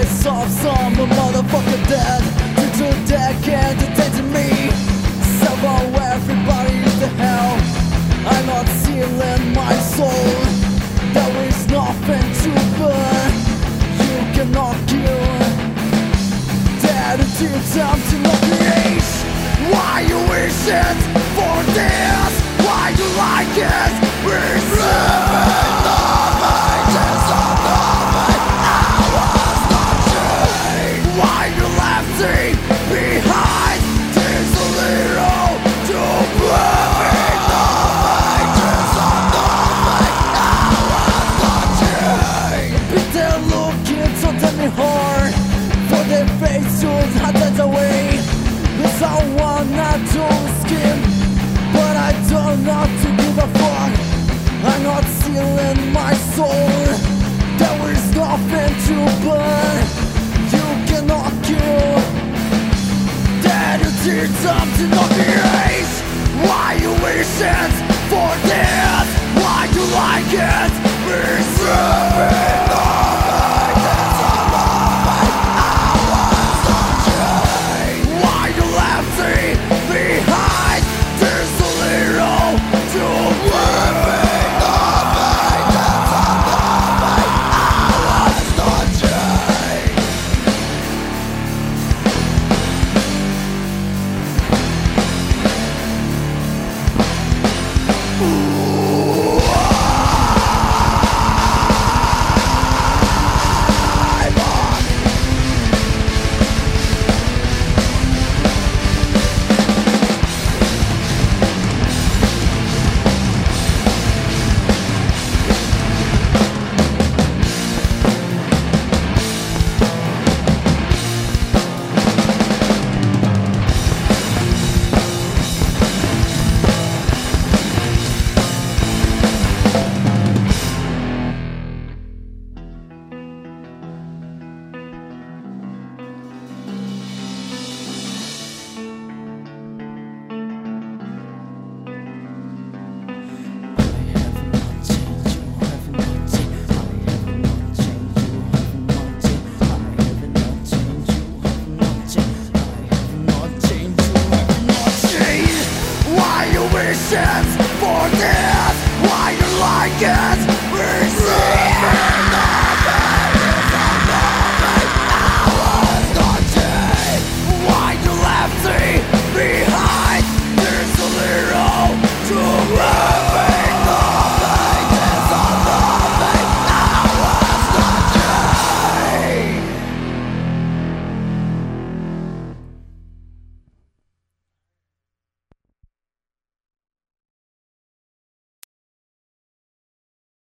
face of some motherfucker dead to deck and detecting me. Somehow everybody's the hell. I'm not sealing my soul. There is nothing to burn. You cannot kill. Dead until time to not create. Why you wish it for this? Why you like it? Why you left me behind? There's a little to prove. Bitter looking so damn me hard. For their face to hide that away. Cause I wanna do skin, but I don't know to give a fuck. I'm not sealing my soul. There is nothing to burn. You cannot kill. Dead until something not create. Why you wish it for this? Why you like it? Why you left me behind? There's a little to prove. For this, why you like it?